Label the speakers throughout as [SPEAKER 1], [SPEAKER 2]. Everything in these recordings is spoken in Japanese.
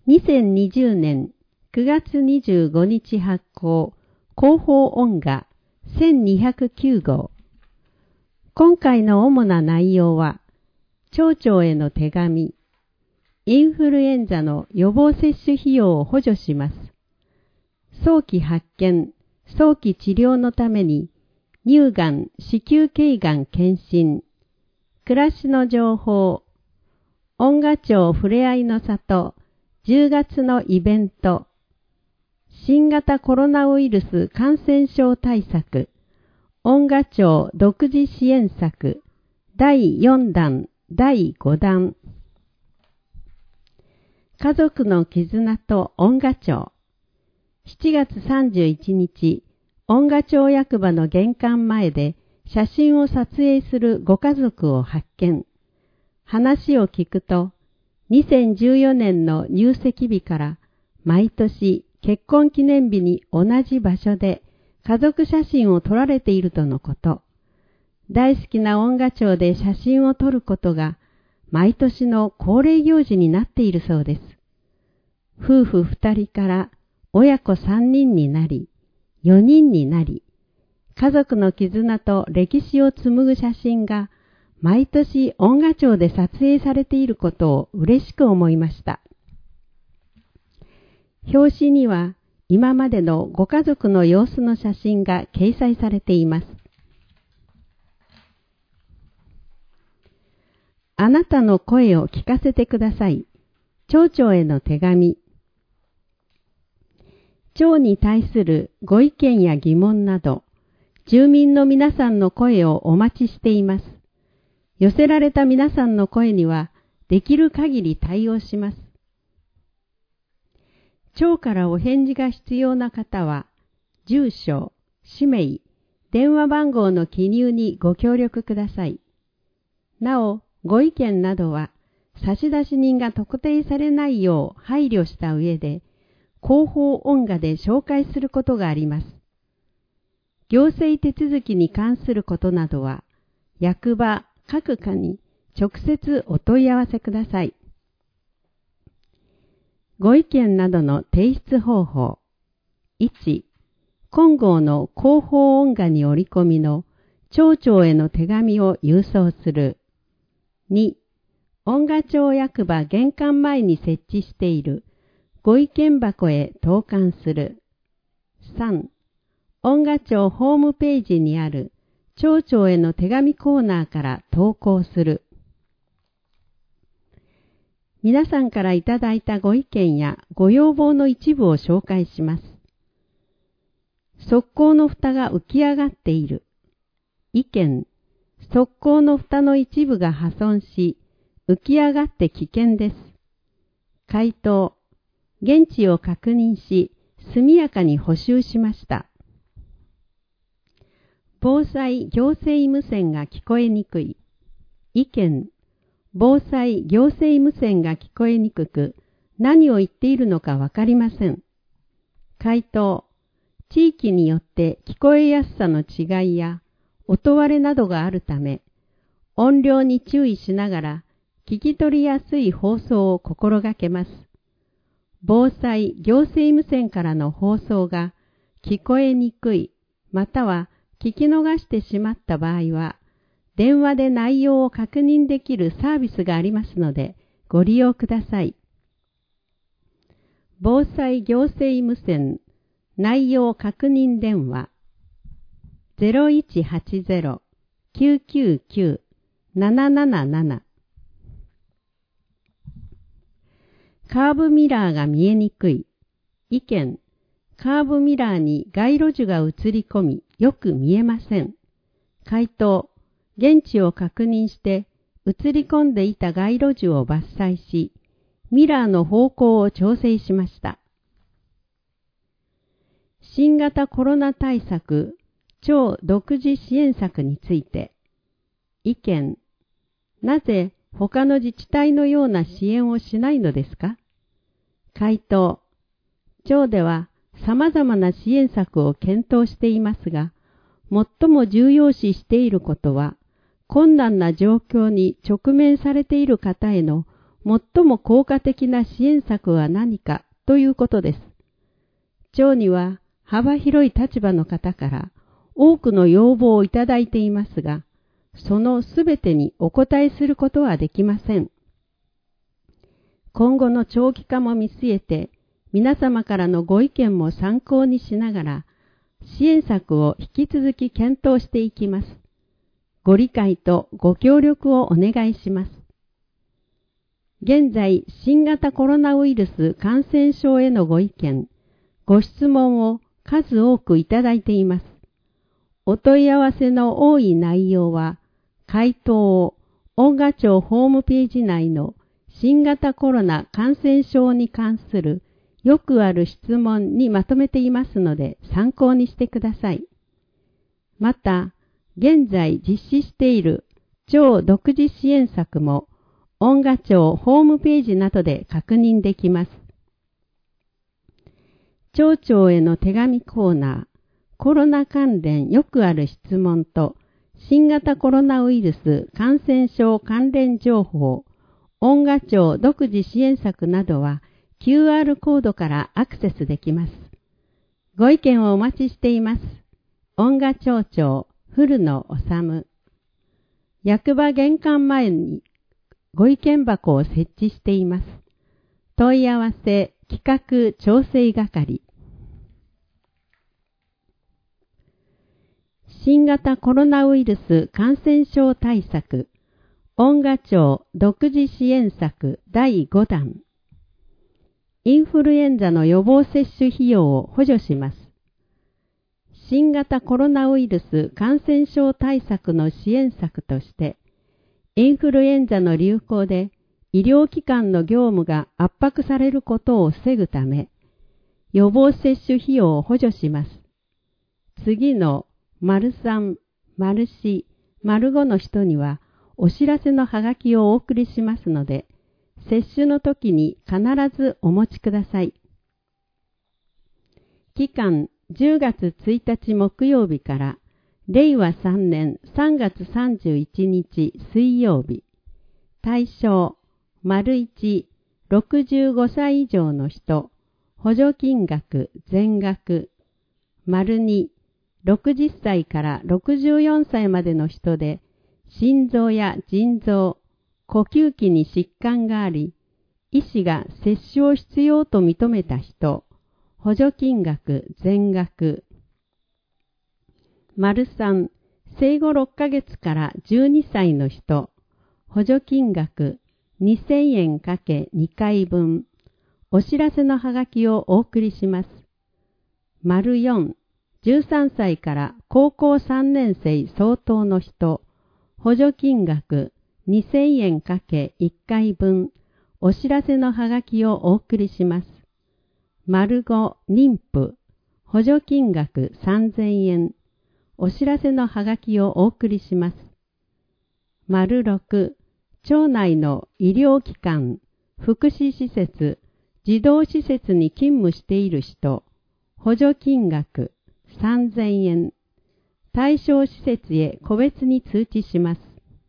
[SPEAKER 1] 2020年9月25日発行、広報音画1209号。今回の主な内容は、町長への手紙、インフルエンザの予防接種費用を補助します。早期発見、早期治療のために、乳がん、子宮頸がん検診、暮らしの情報、音画町ふれあいの里、10月のイベント、新型コロナウイルス感染症対策、音画町独自支援策、第4弾、第5弾、家族の絆と音画町、7月31日、音画町役場の玄関前で写真を撮影するご家族を発見。話を聞くと、2014年の入籍日から毎年結婚記念日に同じ場所で家族写真を撮られているとのこと。大好きな音画町で写真を撮ることが毎年の恒例行事になっているそうです。夫婦2人から親子3人になり、4人になり、家族の絆と歴史を紡ぐ写真が毎年音画町で撮影されていることを嬉しく思いました。表紙には今までのご家族の様子の写真が掲載されています。あなたの声を聞かせてください。町長への手紙。町に対するご意見や疑問など、住民の皆さんの声をお待ちしています。寄せられた皆さんの声には、できる限り対応します。町からお返事が必要な方は、住所、氏名、電話番号の記入にご協力ください。なお、ご意見などは、差出人が特定されないよう配慮した上で、広報音画で紹介することがあります。行政手続きに関することなどは、役場、各課に直接お問い合わせください。ご意見などの提出方法。1、今号の広報音画に折り込みの町長への手紙を郵送する。2、音画町役場玄関前に設置しているご意見箱へ投函する。3、音画町ホームページにある町長への手紙コーナーから投稿する。皆さんからいただいたご意見やご要望の一部を紹介します。側溝の蓋が浮き上がっている。意見、側溝の蓋の一部が破損し、浮き上がって危険です。回答、現地を確認し、速やかに補修しました。防災行政無線が聞こえにくい。意見、防災行政無線が聞こえにくく、何を言っているのかわかりません。回答、地域によって聞こえやすさの違いや音割れなどがあるため、音量に注意しながら聞き取りやすい放送を心がけます。防災行政無線からの放送が聞こえにくい、または聞き逃してしまった場合は、電話で内容を確認できるサービスがありますので、ご利用ください。防災行政無線内容確認電話 0180-999-777 カーブミラーが見えにくい。意見、カーブミラーに街路樹が映り込み、よく見えません。回答、現地を確認して映り込んでいた街路樹を伐採し、ミラーの方向を調整しました。新型コロナ対策、町独自支援策について。意見、なぜ他の自治体のような支援をしないのですか？回答、町では様々な支援策を検討していますが、最も重要視していることは、困難な状況に直面されている方への最も効果的な支援策は何かということです。町には幅広い立場の方から多くの要望をいただいていますが、そのすべてにお答えすることはできません。今後の長期化も見据えて、皆様からのご意見も参考にしながら、支援策を引き続き検討していきます。ご理解とご協力をお願いします。現在、新型コロナウイルス感染症へのご意見、ご質問を数多くいただいています。お問い合わせの多い内容は、回答を恩賀町ホームページ内の新型コロナ感染症に関するよくある質問にまとめていますので参考にしてください。また、現在実施している町独自支援策も恩賀町ホームページなどで確認できます。町長への手紙コーナー、コロナ関連よくある質問と新型コロナウイルス感染症関連情報、恩賀町独自支援策などは QR コードからアクセスできます。ご意見をお待ちしています。恩賀町長古野治。役場玄関前にご意見箱を設置しています。問い合わせ企画調整係。新型コロナウイルス感染症対策、恩賀町独自支援策第5弾。インフルエンザの予防接種費用を補助します。新型コロナウイルス感染症対策の支援策として、インフルエンザの流行で医療機関の業務が圧迫されることを防ぐため、予防接種費用を補助します。次の03、04、05の人にはお知らせのハガキをお送りしますので、接種の時に必ずお持ちください。期間10月1日木曜日から令和3年3月31日水曜日。対象、1、65歳以上の人、補助金額全額。2、60歳から64歳までの人で、心臓や腎臓、呼吸器に疾患があり、医師が接種を必要と認めた人、補助金額全額。3、生後6ヶ月から12歳の人、補助金額2000円かけ2回分。お知らせのハガキをお送りします。4、13歳から高校3年生相当の人、補助金額2000円かけ1回分、お知らせのハガキをお送りします。5、妊婦、補助金額3000円、お知らせのハガキをお送りします。6、町内の医療機関、福祉施設、児童施設に勤務している人、補助金額3000円、対象施設へ個別に通知します。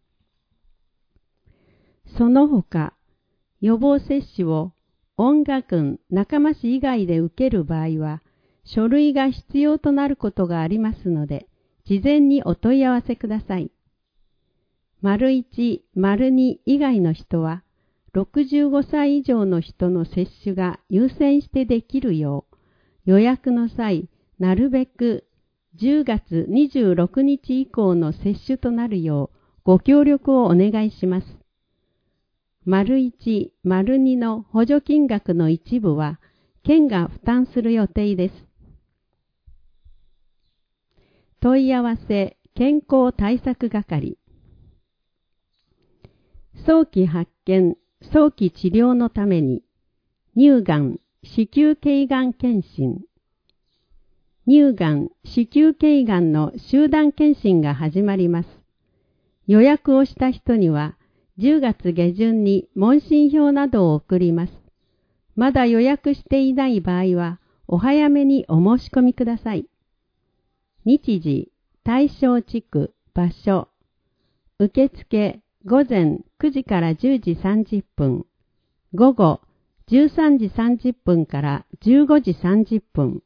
[SPEAKER 1] その他、予防接種を恩賀郡中間市以外で受ける場合は、書類が必要となることがありますので、事前にお問い合わせください。1、2以外の人は、65歳以上の人の接種が優先してできるよう、予約の際、なるべく10月26日以降の接種となるようご協力をお願いします。1、2の補助金額の一部は県が負担する予定です。問い合わせ健康対策係。早期発見、早期治療のために乳がん、子宮頸がん検診。乳がん、子宮頸がんの集団検診が始まります。予約をした人には10月下旬に問診票などを送ります。まだ予約していない場合はお早めにお申し込みください。日時、対象地区、場所。受付午前9時から10時30分。 午後13時30分から15時30分。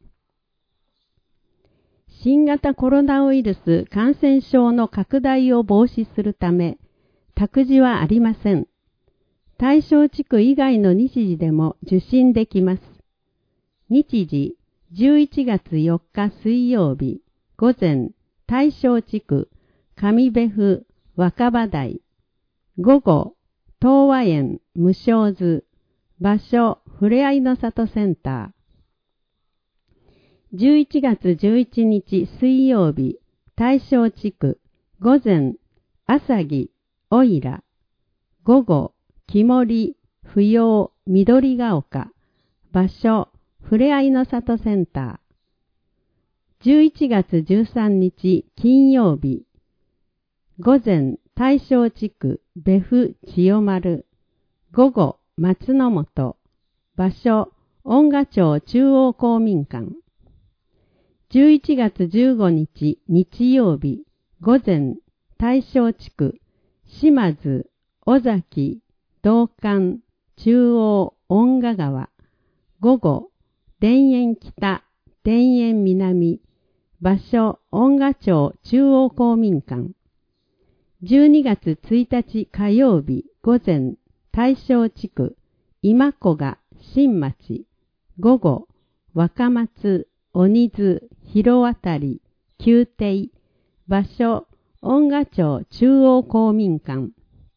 [SPEAKER 1] 新型コロナウイルス感染症の拡大を防止するため、託児はありません。対象地区以外の日時でも受診できます。日時、11月4日水曜日、午前、対象地区、上部府、若葉台。午後、東和園、無償図。場所、ふれあいの里センター。11月11日水曜日、対象地区、午前、朝木、おいら。午後、木森、不要、緑が丘。場所、ふれあいの里センター。11月13日金曜日、午前、対象地区、別府千代丸。午後、松の本。場所、恩賀町中央公民館。11月15日日曜日、午前、対象地区、島津、尾崎、道館、中央、恩賀川。午後、田園北、田園南。場所、恩賀町中央公民館。12月1日火曜日、午前、対象地区、今古賀、新町。午後、若松、鬼津、広渡り、宮廷。場所、恩賀町中央公民館。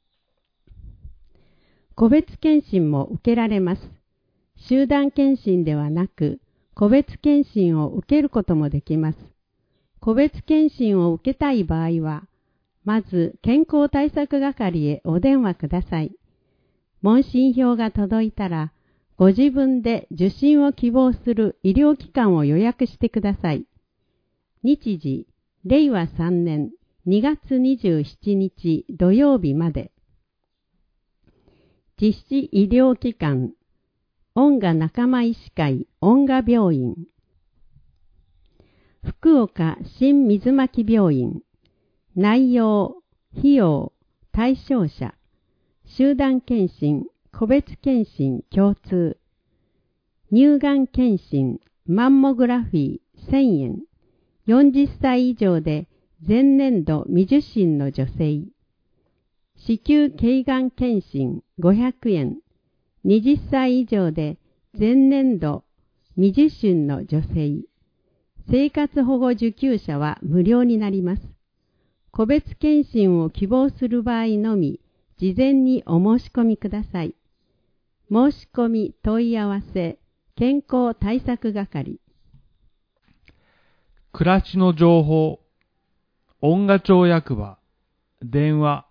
[SPEAKER 1] 個別検診も受けられます。集団検診ではなく、個別検診を受けることもできます。個別検診を受けたい場合は、まず健康対策係へお電話ください。問診票が届いたら、ご自分で受診を希望する医療機関を予約してください。日時、令和3年2月27日土曜日まで。実施医療機関、恩賀仲間医師会恩賀病院。福岡新水巻病院。内容、費用、対象者。集団検診、個別検診共通。乳がん検診、マンモグラフィー1000円。40歳以上で前年度未受診の女性。子宮頸がん検診500円。20歳以上で前年度未受診の女性。生活保護受給者は無料になります。個別検診を希望する場合のみ、事前にお申し込みください。申し込み問い合わせ、健康対策係。
[SPEAKER 2] 暮らしの情報、恩賀町役場、電話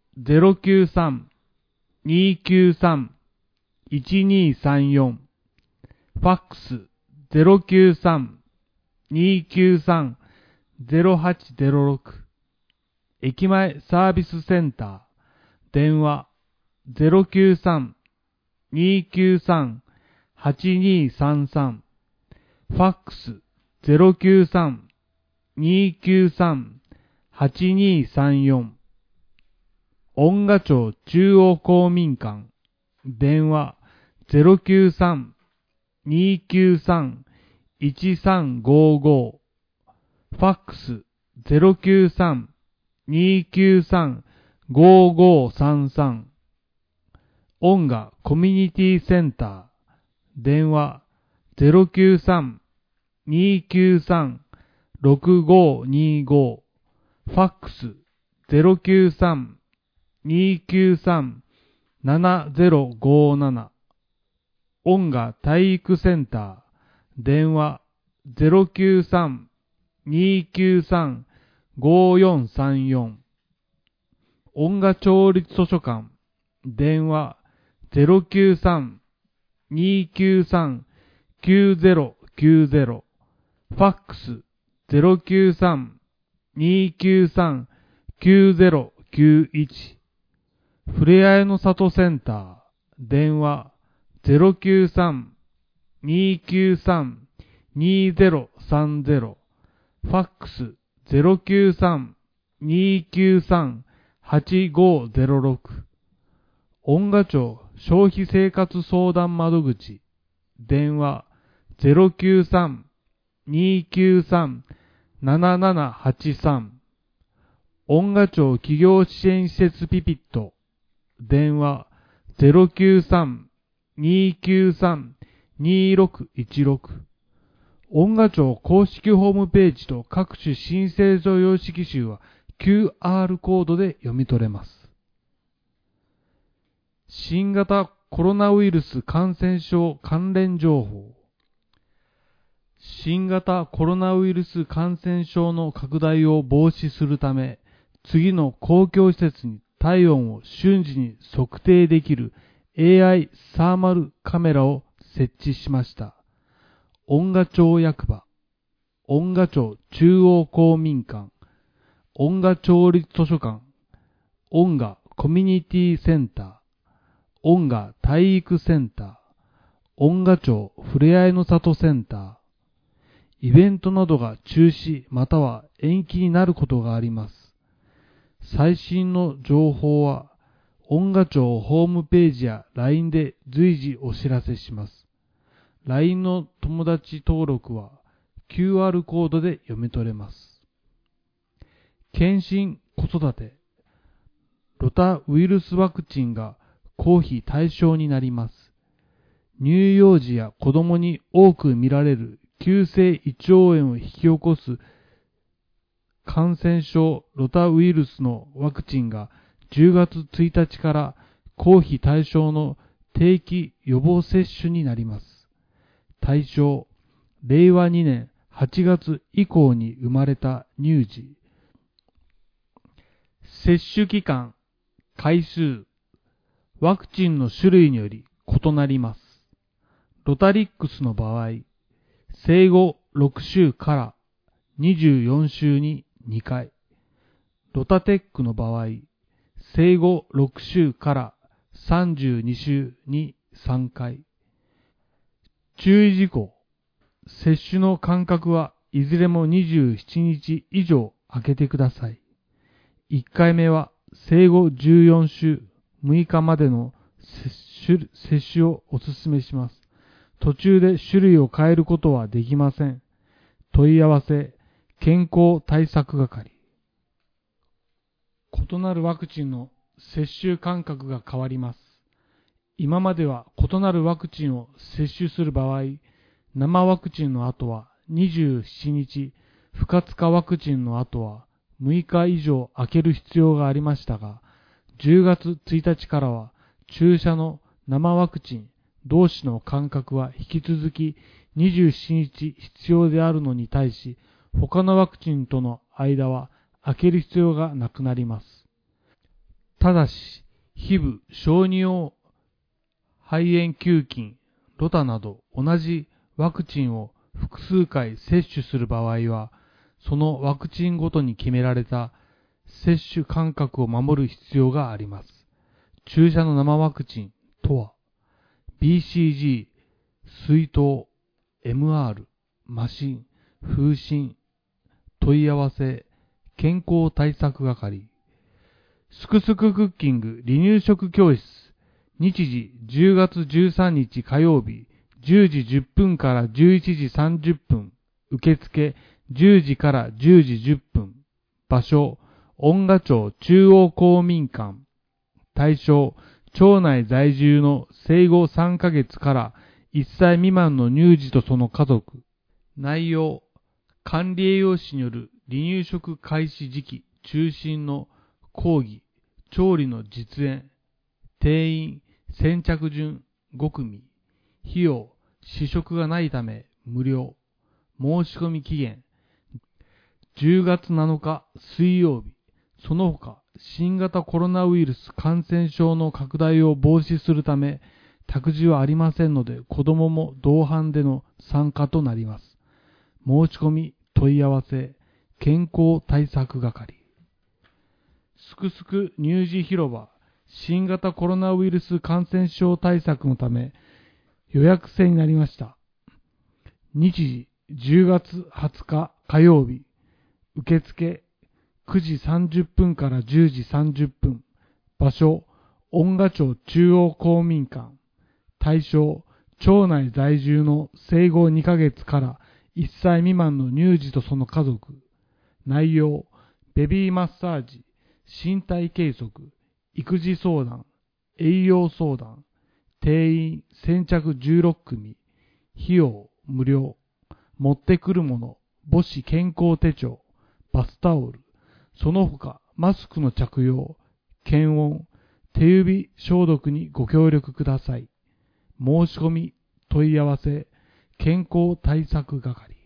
[SPEAKER 2] 093-293-1234、ファックス 093-293-0806、駅前サービスセンター、電話 093-293-8233、ファックス 093-293-8234、恩賀町中央公民館、電話 093-293-1355、ファックス 093-293-5533、恩賀コミュニティセンター、電話 093-293-6525、ファックス 093-293-7057、恩賀体育センター、電話 093-293-5434、恩賀町立図書館、電話 093-293-9090、ファックス 093-293-9091、ふれあいの里センター、電話 093-293-2030、ファックス 093-293-8506、恩賀町消費生活相談窓口、電話 093-293-7783。恩賀町企業支援施設ピピット、電話 093-293-2616。恩賀町公式ホームページと各種申請書様式集は QR コードで読み取れます。新型コロナウイルス感染症関連情報。新型コロナウイルス感染症の拡大を防止するため、次の公共施設に体温を瞬時に測定できる AI サーマルカメラを設置しました。恩賀町役場、恩賀町中央公民館、恩賀町立図書館、恩賀コミュニティセンター、恩賀体育センター、恩賀町ふれあいの里センター。イベントなどが中止または延期になることがあります。最新の情報は恩賀町ホームページや LINE で随時お知らせします。LINE の友達登録は QR コードで読み取れます。検診子育て、ロタウイルスワクチンが公費対象になります。乳幼児や子供に多く見られる急性胃腸炎を引き起こす感染症ロタウイルスのワクチンが10月1日から公費対象の定期予防接種になります。対象、令和2年8月以降に生まれた乳児。接種期間、回数、ワクチンの種類により異なります。ロタリックスの場合、生後6週から24週に2回。ロタテックの場合、生後6週から32週に3回。注意事項。接種の間隔はいずれも27日以上空けてください。1回目は生後14週6日までの接種をお勧めします。途中で種類を変えることはできません。問い合わせ、健康対策係。異なるワクチンの接種間隔が変わります。今までは異なるワクチンを接種する場合、生ワクチンの後は27日、不活化ワクチンの後は6日以上空ける必要がありましたが、10月1日からは注射の生ワクチン同士の間隔は引き続き27日必要であるのに対し、他のワクチンとの間は空ける必要がなくなります。ただし、皮膚、小児用肺炎球菌、ロタなど同じワクチンを複数回接種する場合は、そのワクチンごとに決められた接種間隔を守る必要があります。注射の生ワクチンとは、BCG、水筒、MR、麻疹、風疹、問い合わせ、健康対策係。すくすくクッキング離乳食教室。日時10月13日火曜日10時10分から11時30分。受付10時から10時10分。場所、恩賀町中央公民館。対象、町内在住の生後3ヶ月から1歳未満の乳児とその家族。内容、管理栄養士による離乳食開始時期中心の講義、調理の実演、定員、先着順5組、費用、試食がないため無料、申し込み期限、10月7日水曜日、その他、新型コロナウイルス感染症の拡大を防止するため、託児はありませんので、子供も同伴での参加となります。申し込み、問い合わせ、健康対策係。すくすく乳児広場、新型コロナウイルス感染症対策のため予約制になりました。日時10月20日火曜日、受付9時30分から10時30分。場所、 恩賀町中央公民館。対象、町内在住の生後2ヶ月から1歳未満の乳児とその家族。内容、ベビーマッサージ、身体計測、育児相談、栄養相談。定員先着16組。費用無料。持ってくるもの、母子健康手帳、バスタオル、その他マスクの着用、検温、手指消毒にご協力ください。申し込み、問い合わせ、健康対策係。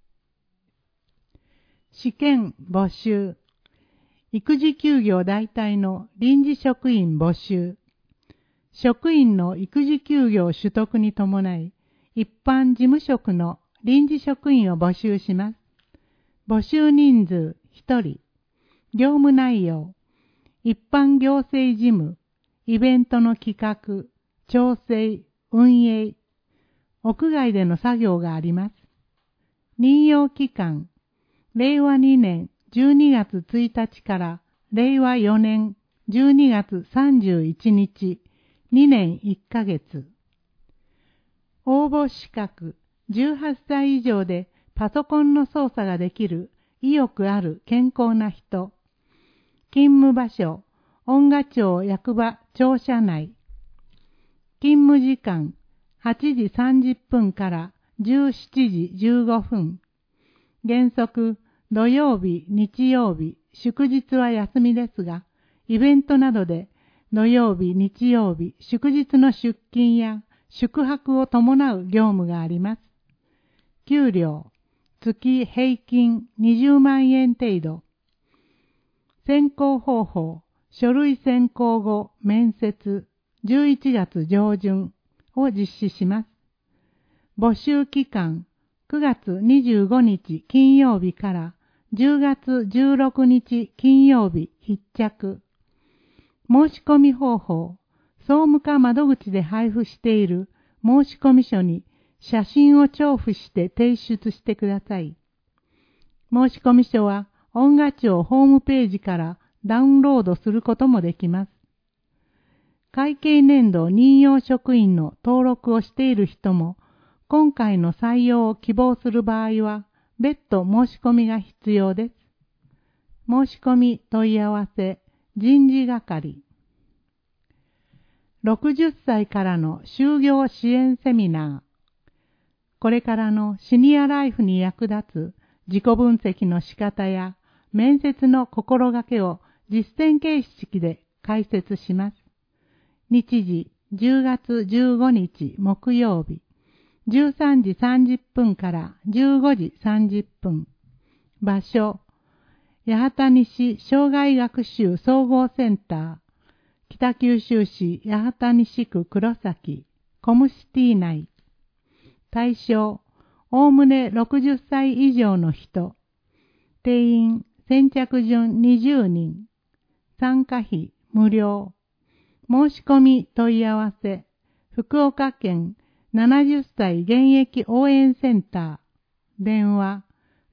[SPEAKER 3] 試験募集。育児休業代替の臨時職員募集。職員の育児休業取得に伴い、一般事務職の臨時職員を募集します。募集人数1人。業務内容。一般行政事務、イベントの企画、調整、運営。屋外での作業があります。任用期間。令和2年12月1日から令和4年12月31日、2年1ヶ月。応募資格、18歳以上でパソコンの操作ができる意欲ある健康な人。勤務場所、恩賀町役場庁舎内。勤務時間、8時30分から17時15分。原則、土曜日、日曜日、祝日は休みですが、イベントなどで土曜日、日曜日、祝日の出勤や宿泊を伴う業務があります。給料、月平均20万円程度。選考方法、書類選考後、面接、11月上旬を実施します。募集期間、9月25日金曜日から10月16日金曜日必着。申し込み方法、総務課窓口で配布している申込書に写真を調布して提出してください。申込書は恩賀町ホームページからダウンロードすることもできます。会計年度任用職員の登録をしている人も、今回の採用を希望する場合は、別途申し込みが必要です。申し込み問い合わせ、人事係。60歳からの就業支援セミナー。これからのシニアライフに役立つ自己分析の仕方や面接の心がけを実践形式で解説します。日時10月15日木曜日。13時30分から15時30分。場所、八幡西障害学習総合センター、北九州市八幡西区黒崎、コムシティ内。対象、おおむね60歳以上の人。定員、先着順20人。参加費、無料。申し込み問い合わせ、福岡県70歳現役応援センター。電話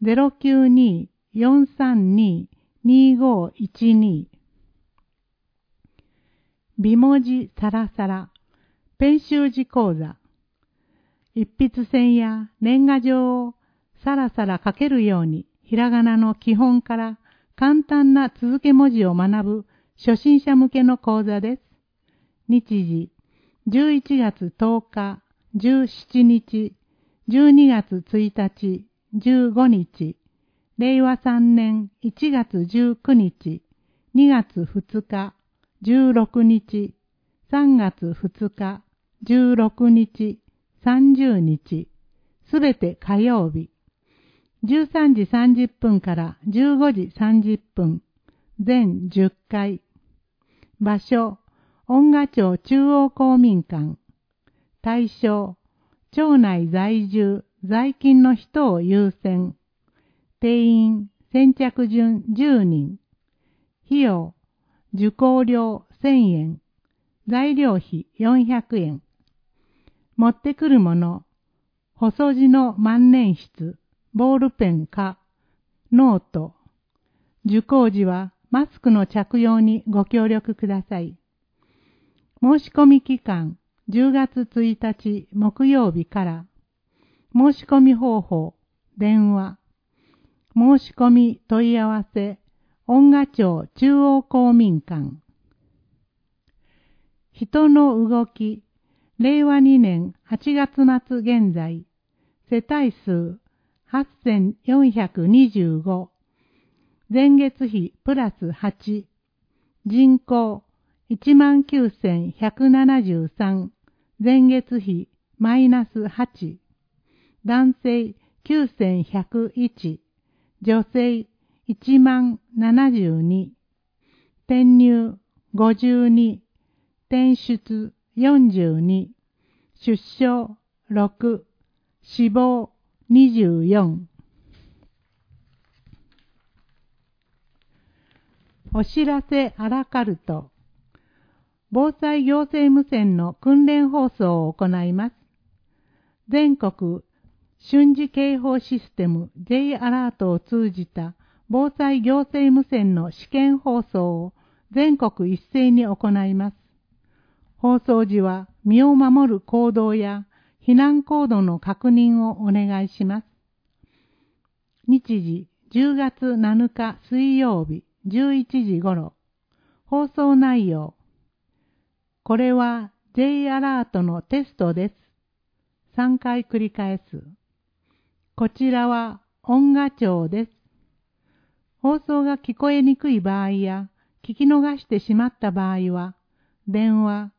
[SPEAKER 3] 092-432-2512。美文字サラサラ。ペン習字講座。一筆線や年賀状をサラサラ書けるように、ひらがなの基本から簡単な続け文字を学ぶ初心者向けの講座です。日時、11月10日、17日、12月1日、15日、令和3年1月19日、2月2日、16日、3月2日、16日、30日、すべて火曜日、13時30分から15時30分、全10回。場所、恩賀町中央公民館。対象、町内在住、在勤の人を優先。定員、先着順10人。費用、受講料1000円。材料費400円。持ってくるもの、細字の万年筆、ボールペンか、ノート。受講時はマスクの着用にご協力ください。 申し込み期間10月1日木曜日から。申し込み方法、電話。申し込み問い合わせ、恩賀町中央公民館。人の動き、令和2年8月末現在、世帯数8425、前月比プラス8、人口19173、前月比マイナス8、男性9101、女性10072、転入52、転出42、出生6、死亡24。お知らせアラカルト。防災行政無線の訓練放送を行います。全国瞬時警報システム J アラートを通じた防災行政無線の試験放送を全国一斉に行います。放送時は身を守る行動や避難行動の確認をお願いします。日時10月7日水曜日11時頃。放送内容。これは J アラートのテストです。3回繰り返す。こちらは恩賀町です。放送が聞こえにくい場合や聞き逃してしまった場合は、電話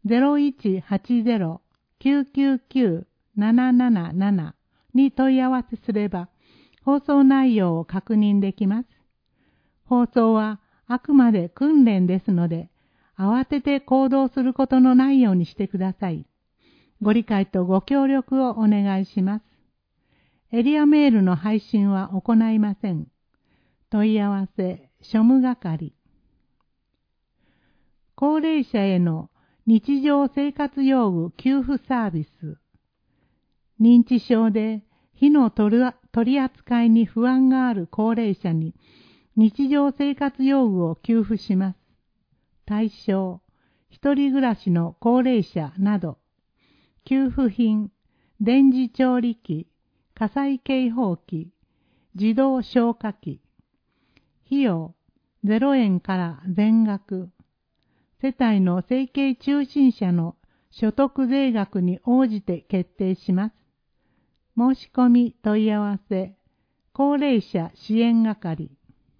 [SPEAKER 3] 0180-999-777 に問い合わせすれば、放送内容を確認できます。放送はあくまで訓練ですので、慌てて行動することのないようにしてください。ご理解とご協力をお願いします。エリアメールの配信は行いません。問い合わせ、庶務係。高齢者への日常生活用具給付サービス。認知症で火の取り扱いに不安がある高齢者に日常生活用具を給付します。対象、一人暮らしの高齢者など。給付品、電磁調理器、火災警報器、自動消火器。費用、0円から全額。世帯の生計中心者の所得税額に応じて決定します。申し込み問い合わせ、高齢者支援係。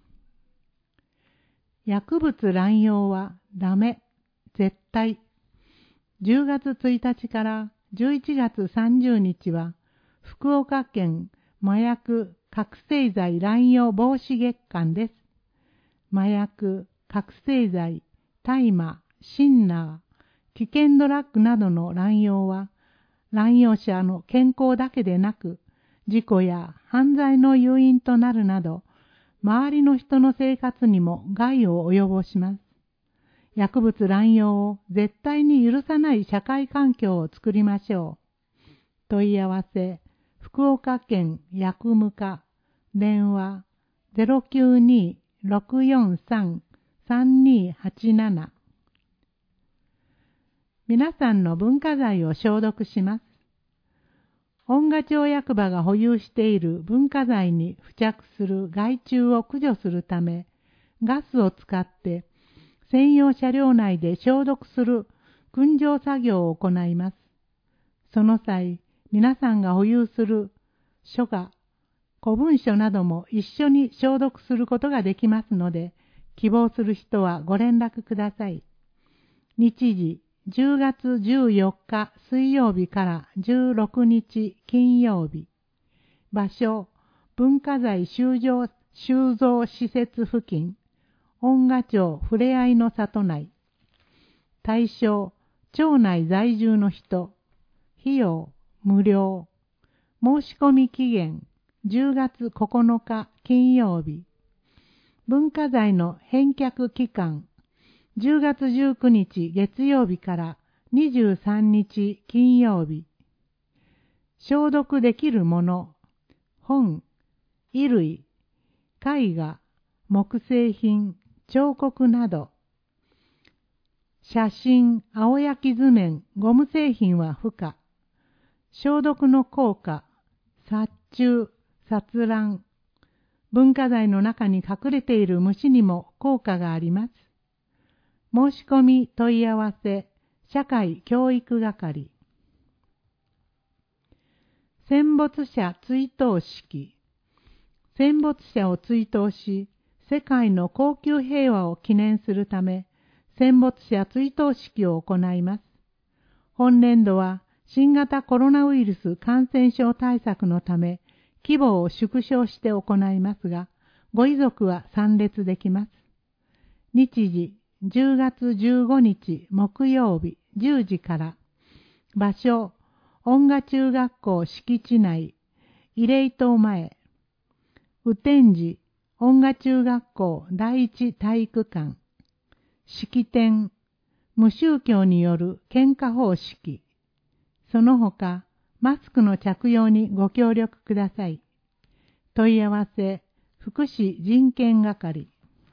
[SPEAKER 3] 薬物乱用はダメ、絶対。10月1日から11月30日は、福岡県麻薬覚醒剤乱用防止月間です。麻薬、覚醒剤、大麻、シンナー、危険ドラッグなどの乱用は、乱用者の健康だけでなく、事故や犯罪の誘因となるなど、周りの人の生活にも害を及ぼします。薬物乱用を絶対に許さない社会環境を作りましょう。問い合わせ、福岡県薬務課、電話 092-643-3287。皆さんの文化財を消毒します。恩賀町役場が保有している文化財に付着する害虫を駆除するため、ガスを使って専用車両内で消毒する燻蒸作業を行います。その際、皆さんが保有する書画、古文書なども一緒に消毒することができますので、希望する人はご連絡ください。日時、10月14日水曜日から16日金曜日。場所、文化財収蔵施設付近、恩賀町ふれあいの里内。対象、町内在住の人。費用、無料。申し込み期限、10月9日金曜日。文化財の返却期間、10月19日月曜日から23日金曜日。消毒できるもの、本、衣類、絵画、木製品、彫刻など。 写真、青焼き図面、ゴム製品は不可。消毒の効果、殺虫、殺卵。文化財の中に隠れている虫にも効果があります。申し込み問い合わせ、社会教育係。戦没者追悼式。戦没者を追悼し、世界の恒久平和を記念するため、戦没者追悼式を行います。本年度は新型コロナウイルス感染症対策のため、規模を縮小して行いますが、ご遺族は参列できます。日時、10月15日木曜日10時から、場所、音雅中学校敷地内、慰霊塔前、雨天時、音雅中学校第一体育館、式典、無宗教による献花方式、その他、マスクの着用にご協力ください。問い合わせ、福祉人権係。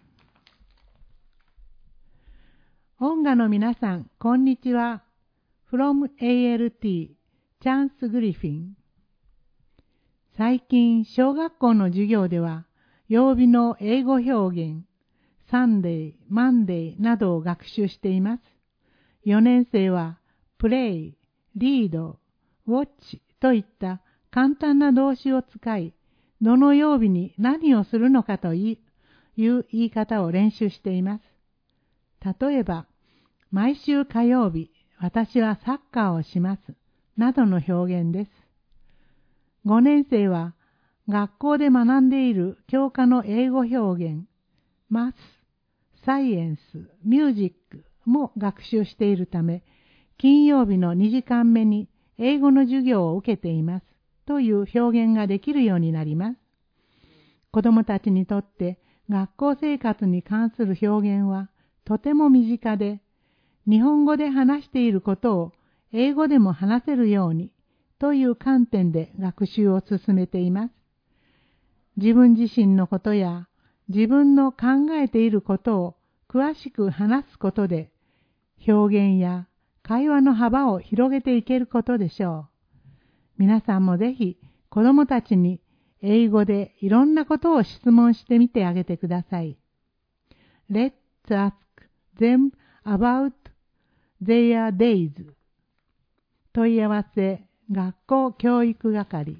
[SPEAKER 3] 音雅の皆さん、こんにちは。from ALT、チャンス・グリフィン。最近、小学校の授業では、曜日の英語表現、サンデー、マンデーなどを学習しています。4年生は、プレイ、リード、ウォッチといった簡単な動詞を使い、どの曜日に何をするのかという言い方を練習しています。例えば、毎週火曜日、私はサッカーをします、などの表現です。5年生は、学校で学んでいる教科の英語表現、マス、サイエンス、ミュージックも学習しているため、金曜日の2時間目に英語の授業を受けていますという表現ができるようになります。子どもたちにとって学校生活に関する表現はとても身近で、日本語で話していることを英語でも話せるようにという観点で学習を進めています。自分自身のことや自分の考えていることを詳しく話すことで、表現や会話の幅を広げていけることでしょう。皆さんもぜひ子どもたちに英語でいろんなことを質問してみてあげてください。Let's ask them about their days。問い合わせ、学校教育係。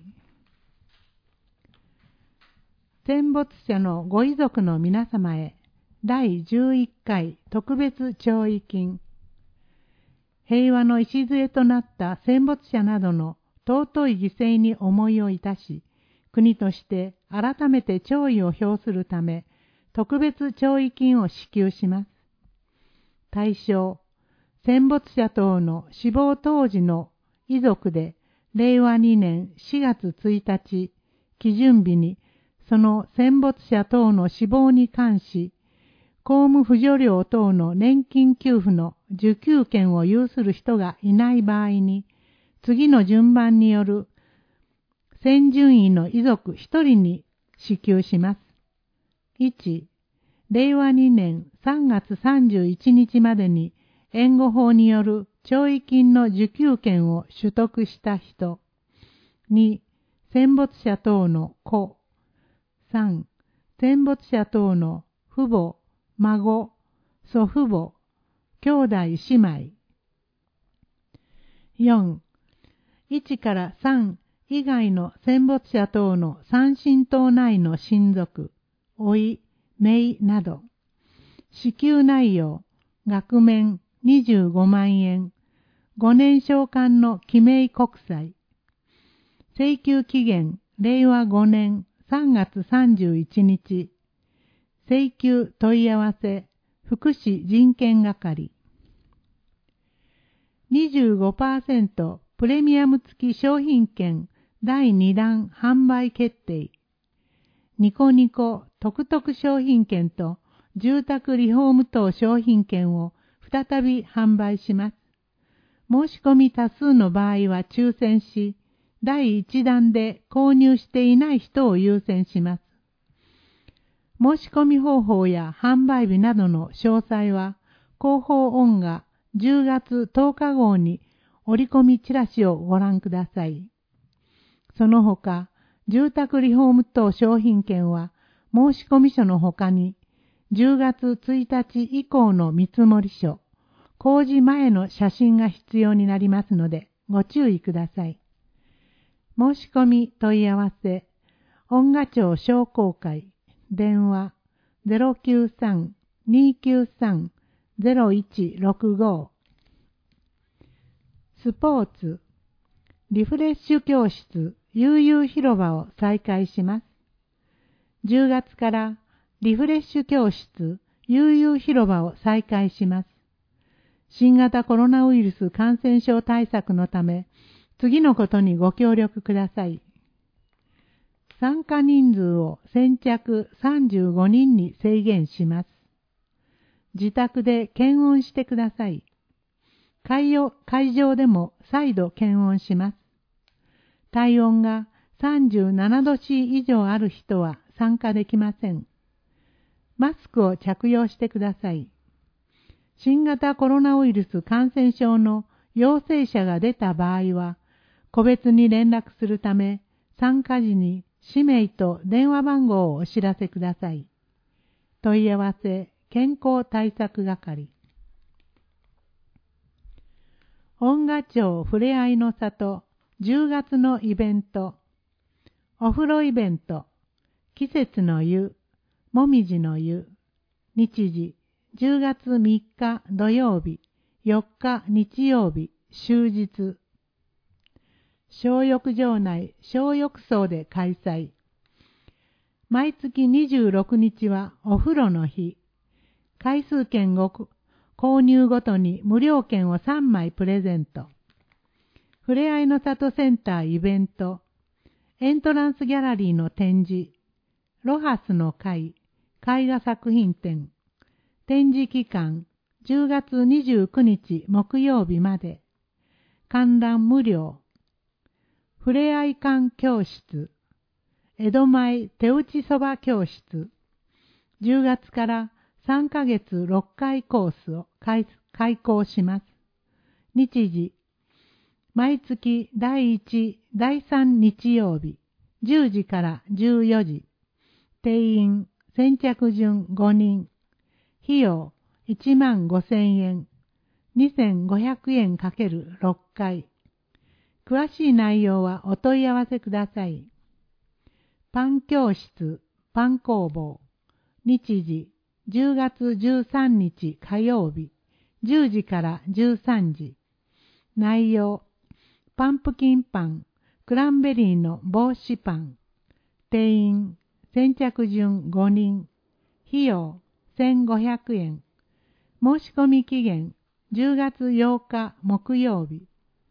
[SPEAKER 3] 戦没者のご遺族の皆様へ、第11回特別弔意金。平和の礎となった戦没者などの尊い犠牲に思いをいたし、国として改めて弔意を表するため、特別弔意金を支給します。対象、戦没者等の死亡当時の遺族で、令和2年4月1日、基準日に、その戦没者等の死亡に関し、公務扶助料等の年金給付の受給権を有する人がいない場合に、次の順番による先順位の遺族1人に支給します。1、令和2年3月31日までに援護法による弔意金の受給権を取得した人。2、戦没者等の子。3、戦没者等の父母、孫、祖父母、兄弟姉妹。4、1から3以外の戦没者等の三親等内の親族、甥、姪など。支給内容、額面25万円、5年償還の記名国債。請求期限、令和5年3月31日。請求問い合わせ、福祉人権係。25% プレミアム付き商品券第2弾販売決定。ニコニコ特々商品券と住宅リフォーム等商品券を再び販売します。申し込み多数の場合は抽選し、第1弾で購入していない人を優先します。申し込み方法や販売日などの詳細は、広報音雅 10月10日号に折り込みチラシをご覧ください。その他、住宅リフォーム等商品券は申込書の他に、10月1日以降の見積書、工事前の写真が必要になりますので、ご注意ください。申し込み問い合わせ、恩賀町商工会、電話 093-293-0165。スポーツ、リフレッシュ教室、悠々広場を再開します。10月からリフレッシュ教室、悠々広場を再開します。新型コロナウイルス感染症対策のため、次のことにご協力ください。参加人数を先着35人に制限します。自宅で検温してください。会場でも再度検温します。体温が37度 C 以上ある人は参加できません。マスクを着用してください。新型コロナウイルス感染症の陽性者が出た場合は、個別に連絡するため、参加時に氏名と電話番号をお知らせください。問い合わせ、健康対策係。恩賀町ふれあいの里10月のイベント。お風呂イベント。季節の湯、もみじの湯。日時、10月3日土曜日、4日日曜日、終日。小浴場内小浴槽で開催。毎月26日はお風呂の日。回数券を購入ごとに無料券を3枚プレゼント。ふれあいの里センターイベント。エントランスギャラリーの展示。ロハスの会、絵画作品展。展示期間、10月29日木曜日まで。観覧無料。ふれあい館教室。江戸前手打ちそば教室。10月から3ヶ月6回コースを開講します。日時、毎月第1、第3日曜日、10時から14時。定員、先着順5人。費用、15,000円。2,500円×6回。詳しい内容はお問い合わせください。パン教室、パン工房。日時、10月13日火曜日、10時から13時。内容、パンプキンパン、クランベリーの帽子パン。定員、先着順5人。費用、1,500円。申し込み期限、10月8日木曜日。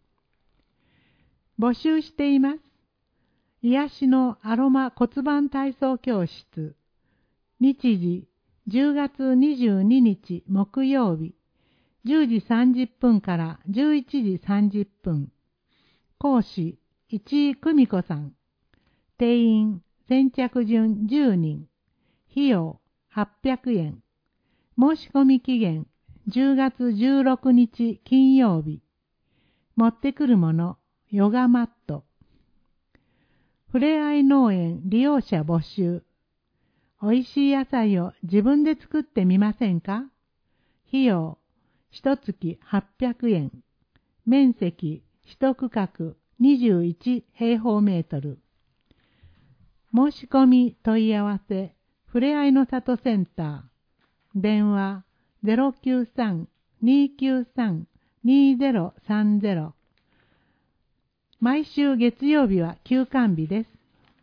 [SPEAKER 3] 募集しています。癒しのアロマ骨盤体操教室。日時、10月22日木曜日、10時30分から11時30分。講師、市井久美子さん。定員、先着順10人。費用、800円。申し込み期限、10月16日金曜日。持ってくるもの、ヨガマット。ふれあい農園利用者募集。おいしい野菜を自分で作ってみませんか？費用、1月800円。面積、1区画21平方メートル。申し込み問い合わせ、ふれあいの里センター。電話、093-293-2030。毎週月曜日は休館日です。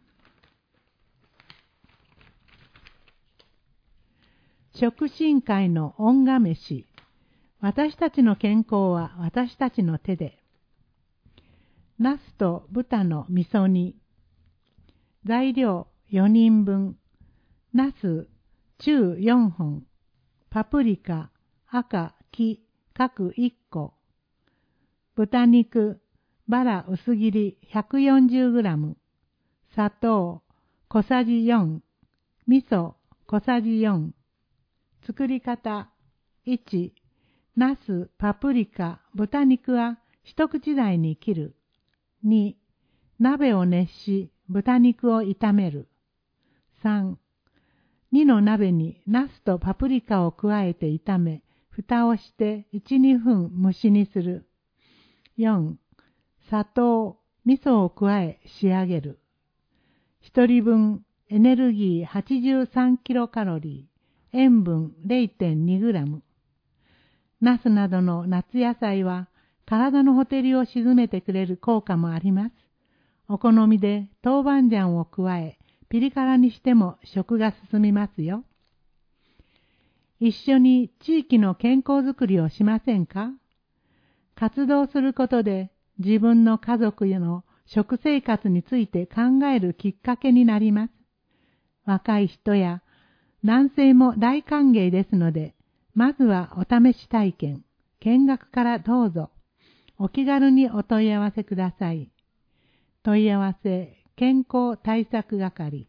[SPEAKER 3] 食進会の恩賀飯。私たちの健康は私たちの手で。ナスと豚の味噌煮。材料4人分。ナス中4本。パプリカ赤、黄各1個。豚肉バラ薄切り 140g。砂糖小さじ4。味噌小さじ4。作り方。1、 ナス、パプリカ、豚肉は一口大に切る。2、鍋を熱し、豚肉を炒める。3、2の鍋にナスとパプリカを加えて炒め、蓋をして1、2分蒸しにする。4、砂糖、味噌を加え仕上げる。1人分エネルギー83キロカロリー、塩分 0.2 グラム。ナスなどの夏野菜は体のほてりを鎮めてくれる効果もあります。お好みで豆板醤を加え、ピリ辛にしても食が進みますよ。一緒に地域の健康づくりをしませんか？活動することで自分の家族への食生活について考えるきっかけになります。若い人や男性も大歓迎ですので、まずはお試し体験、見学からどうぞ。お気軽にお問い合わせください。問い合わせ、健康対策係。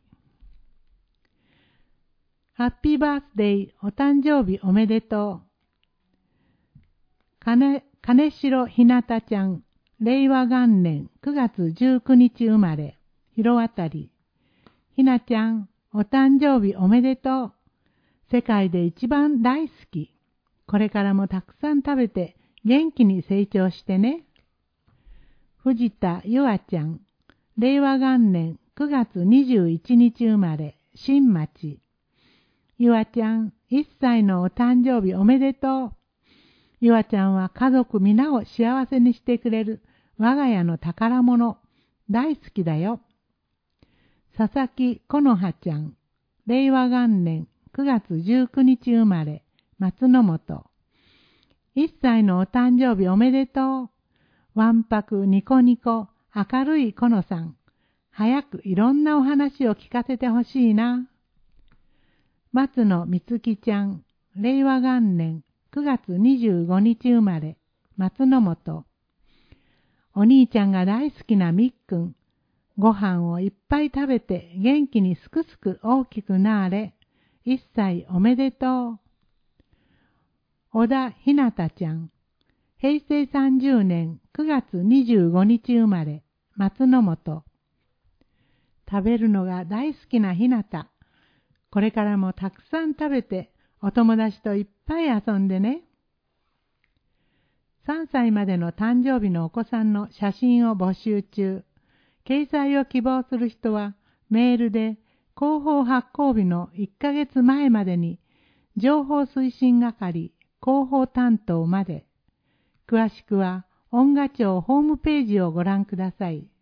[SPEAKER 3] ハッピーバースデーお誕生日おめでとう。金城ひなたちゃん、令和元年9月19日生まれ、広渡り。ひなちゃん、お誕生日おめでとう。世界で一番大好き。これからもたくさん食べて元気に成長してね。藤田ゆあちゃん、令和元年9月21日生まれ、新町。ゆあちゃん、1歳のお誕生日おめでとう。ゆあちゃんは家族皆を幸せにしてくれる我が家の宝物。大好きだよ。佐々木このはちゃん、令和元年9月19日生まれ、松の本。1歳のお誕生日おめでとう。わんぱくニコニコ明るいこのさん。早くいろんなお話を聞かせてほしいな。松野みつきちゃん、令和元年9月25日生まれ、松の本。お兄ちゃんが大好きなみっくん。ご飯をいっぱい食べて元気にすくすく大きくなれ。1歳おめでとう。小田ひなたちゃん、平成30年9月25日生まれ、松の本。食べるのが大好きなひなた。これからもたくさん食べて、お友達といっぱい遊んでね。3歳までの誕生日のお子さんの写真を募集中。掲載を希望する人は、メールで広報発行日の1ヶ月前までに、情報推進係広報担当まで。詳しくは、音楽庁ホームページをご覧ください。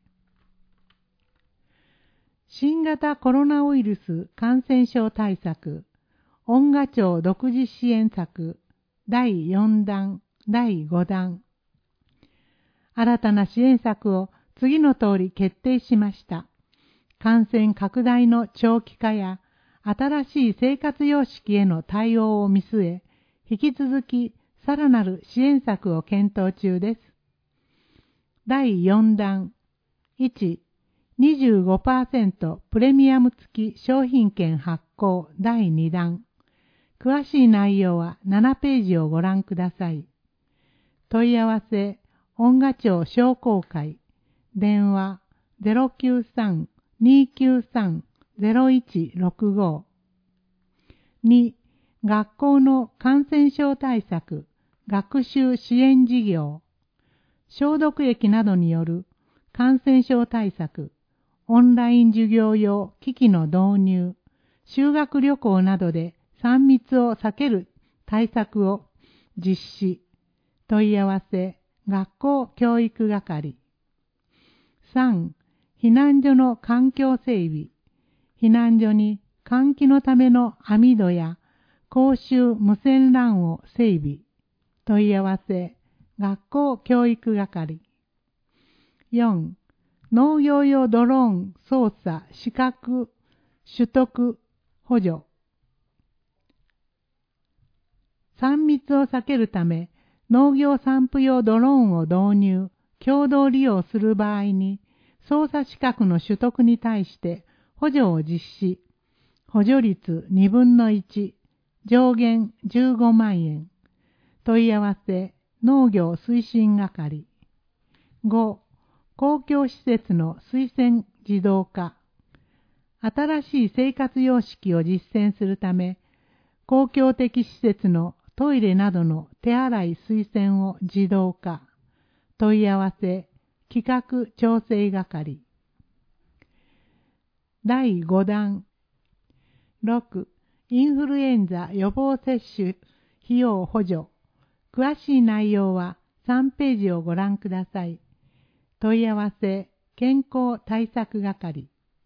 [SPEAKER 3] 新型コロナウイルス感染症対策、音楽庁独自支援策、第4弾、第5弾。新たな支援策を次の通り決定しました。感染拡大の長期化や、新しい生活様式への対応を見据え、引き続きさらなる支援策を検討中です。第4弾、1、25% プレミアム付き商品券発行第2弾。詳しい内容は7ページをご覧ください。問い合わせ、音楽庁商工会、電話 093-293-0165。2、学校の感染症対策、学習支援事業、消毒液などによる感染症対策、オンライン授業用機器の導入、修学旅行などで3密を避ける対策を実施。問い合わせ、学校教育係。3、避難所の環境整備。避難所に換気のための網戸や公衆無線 LAN を整備。問い合わせ、学校教育係。4、農業用ドローン操作資格取得補助。3密を避けるため、農業散布用ドローンを導入、共同利用する場合に、操作資格の取得に対して補助を実施。補助率2分の1、上限15万円。 問い合わせ農業推進係。5、公共施設の推薦自動化。新しい生活様式を実践するため、公共的施設のトイレなどの手洗い推薦を自動化。問い合わせ企画調整係。第5弾。6、インフルエンザ予防接種費用補助。詳しい内容は3ページをご覧ください。問い合わせ健康対策係。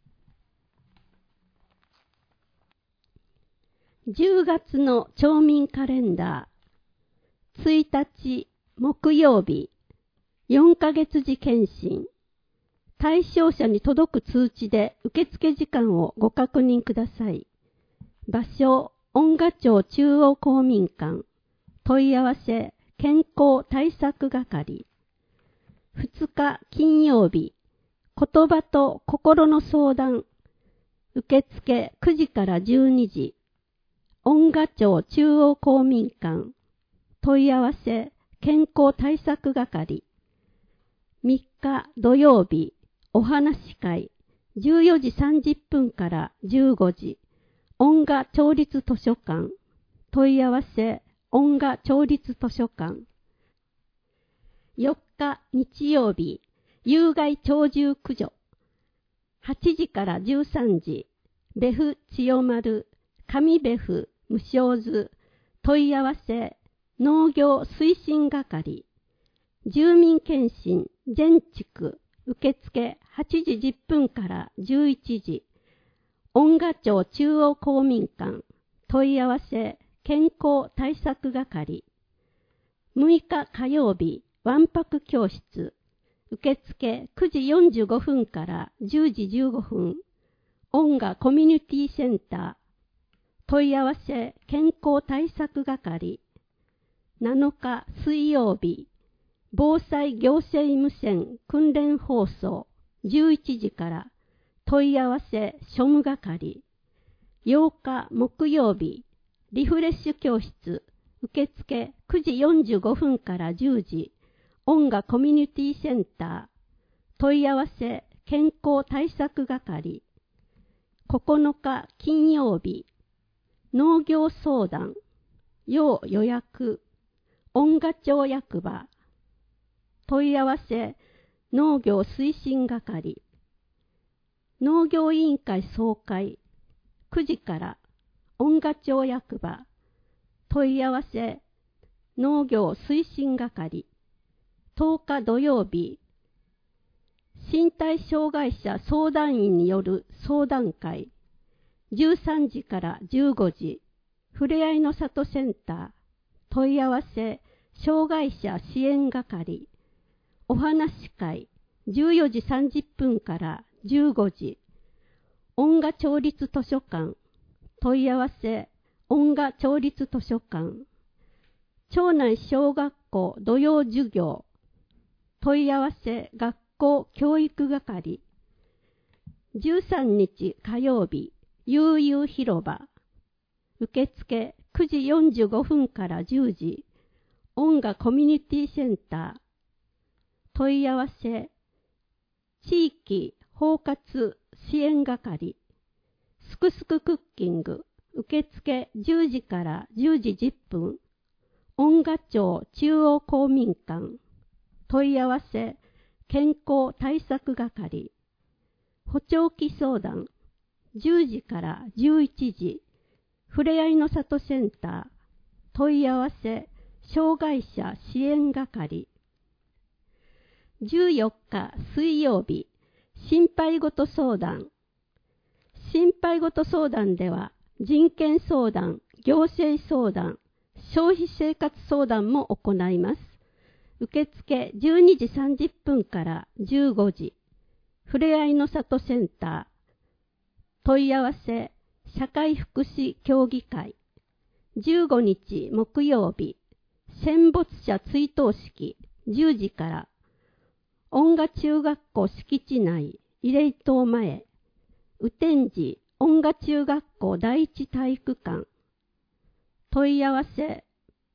[SPEAKER 1] 10月の町民カレンダー。1日木曜日、4ヶ月次検診。対象者に届く通知で受付時間をご確認ください。場所、恩賀町中央公民館。問い合わせ、健康対策係。2日金曜日、言葉と心の相談。受付9時から12時。恩賀町中央公民館。問い合わせ、健康対策係。3日土曜日、お話し会。14時30分から15時。恩賀町立図書館。問い合わせ、恩賀町立図書館。4日日曜日、有害鳥獣駆除。8時から13時。別府千代丸、上別府、無償図。問い合わせ、農業推進係。住民検診、全地区。受付8時10分から11時。恩賀町中央公民館。問い合わせ、健康対策係。6日火曜日、わんぱく教室。受付9時45分から10時15分。恩賀コミュニティセンター。問い合わせ、健康対策係。7日水曜日、防災行政無線訓練放送。11時から。問い合わせ、庶務係。8日木曜日、リフレッシュ教室。受付9時45分から10時。恩賀コミュニティセンター。問い合わせ、健康対策係。9日金曜日、農業相談。要予約。恩賀町役場。問い合わせ、農業推進係。農業委員会総会。9時から。恩賀町役場。問い合わせ、農業推進係。10日土曜日、身体障害者相談員による相談会。13時から15時、ふれあいの里センター。問い合わせ、障害者支援係。お話し会。14時30分から15時。恩賀町立図書館。問い合わせ、恩賀町立図書館。町内小学校土曜授業。問い合わせ、学校教育係。13日火曜日、悠々広場。受付9時45分から10時。恩賀コミュニティセンター。問い合わせ、地域包括支援係。すくすくクッキング。受付10時から10時10分。恩賀町中央公民館。問い合わせ、健康対策係。補聴器相談。10時から11時。ふれあいの里センター。問い合わせ、障害者支援係。14日水曜日、心配事相談。心配事相談では、人権相談、行政相談、消費生活相談も行います。受付12時30分から15時。ふれあいの里センター。問い合わせ、社会福祉協議会。15日木曜日、戦没者追悼式10時から。恩賀中学校敷地内、慰霊塔前。雨天時、恩賀中学校第一体育館。問い合わせ、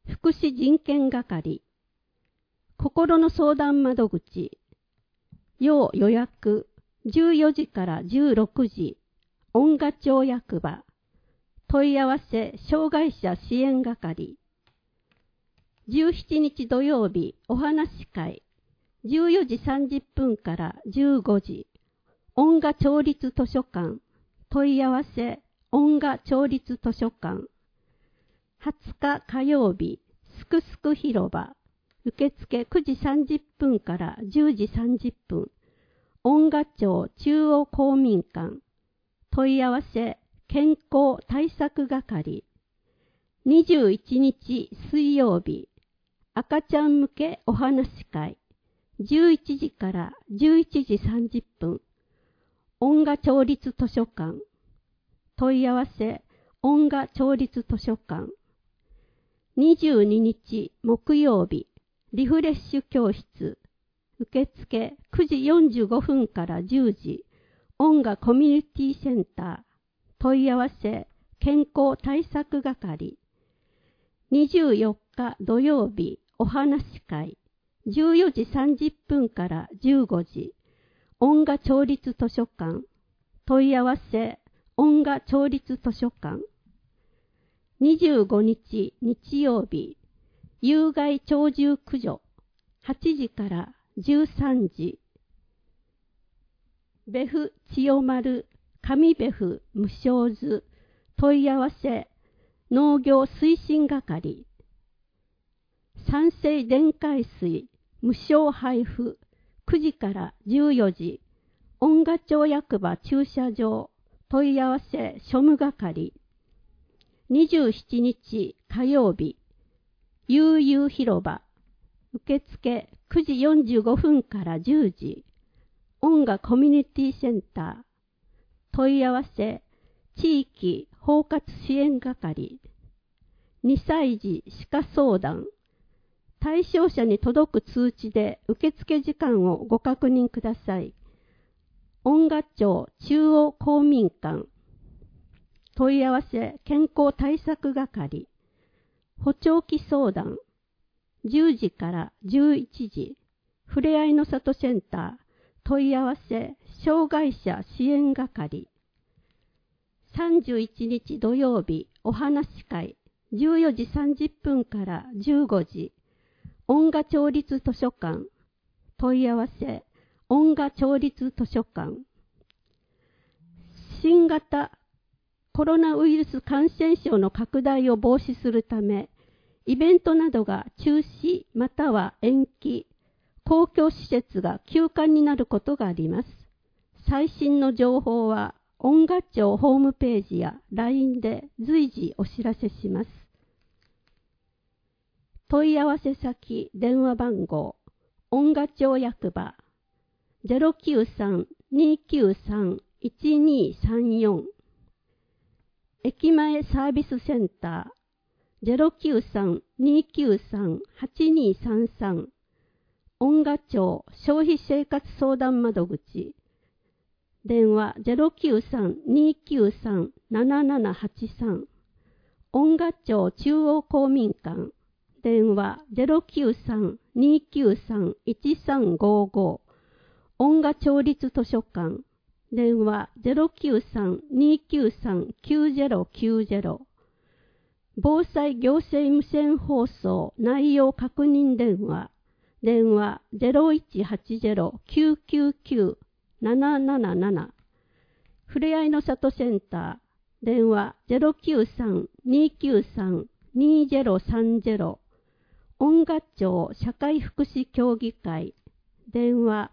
[SPEAKER 4] 福祉人権係、心の相談窓口、要予約、14時から16時、恩賀町役場、問い合わせ障害者支援係、17日土曜日お話し会、14時30分から15時、恩賀町立図書館、問い合わせ恩賀町立図書館、20日火曜日、すくすく広場、受付9時30分から10時30分、恩賀町中央公民館、問い合わせ健康対策係、21日水曜日、赤ちゃん向けお話し会、11時から11時30分、恩賀町立図書館、問い合わせ恩賀町立図書館、22日木曜日、リフレッシュ教室、受付9時45分から10時、恩賀コミュニティセンター、問い合わせ健康対策係、24日土曜日、お話し会、14時30分から15時、恩賀町立図書館、問い合わせ恩賀町立図書館、25日日曜日、有害鳥獣駆除、8時から13時、別府千代丸、上別府無償図、問い合わせ農業推進係、山西電解水無償配布、9時から14時、恩賀町役場駐車場、問い合わせ庶務係、27日火曜日、悠々広場、受付9時45分から10時、恩賀コミュニティセンター、問い合わせ地域包括支援係、2歳児歯科相談、対象者に届く通知で受付時間をご確認ください。恩賀町中央公民館、問い合わせ健康対策係、補聴器相談、10時から11時、ふれあいの里センター、問い合わせ障害者支援係、31日土曜日お話し会、14時30分から15時、恩賀町立図書館、問い合わせ恩賀町立図書館、新型コロナウイルス感染症の拡大を防止するため、イベントなどが中止または延期、公共施設が休館になることがあります。最新の情報は恩賀町ホームページや LINE で随時お知らせします。問い合わせ先電話番号、恩賀町役場 093-293-1234、駅前サービスセンター 093-293-8233、恩賀町消費生活相談窓口、電話 093-293-7783、恩賀町中央公民館、電話 093-293-1355、恩賀町立図書館、電話 093-293-9090、防災行政無線放送内容確認電話、電話 0180-999-777、ふれあいの里センター、電話 093-293-2030、恩賀町社会福祉協議会、電話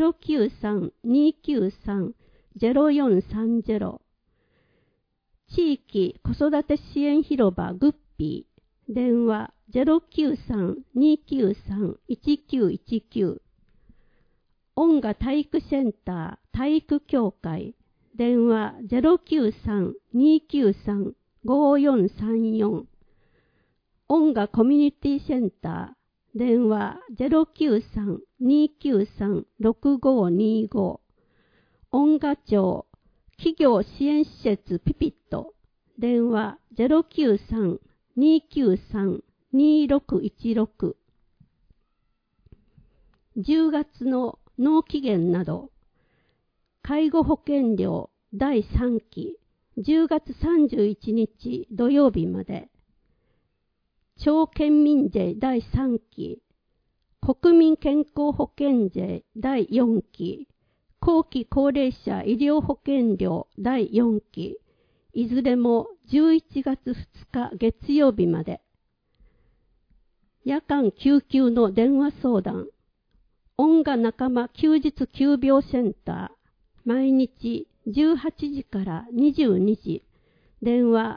[SPEAKER 4] 093-293-0430、地域子育て支援広場グッピー、電話 093-293-1919、恩賀体育センター体育協会、電話 093-293-5434、恩賀コミュニティセンター、電話 093-293-6525、恩賀町企業支援施設ピピット、電話 2616 10月の納期限など、介護保険料第3期10月31日土曜日まで、町県民税第3期、国民健康保険税第4期、後期高齢者医療保険料第4期、いずれも11月2日月曜日まで、夜間救急の電話相談、音楽仲間休日急病センター、毎日18時から22時、電話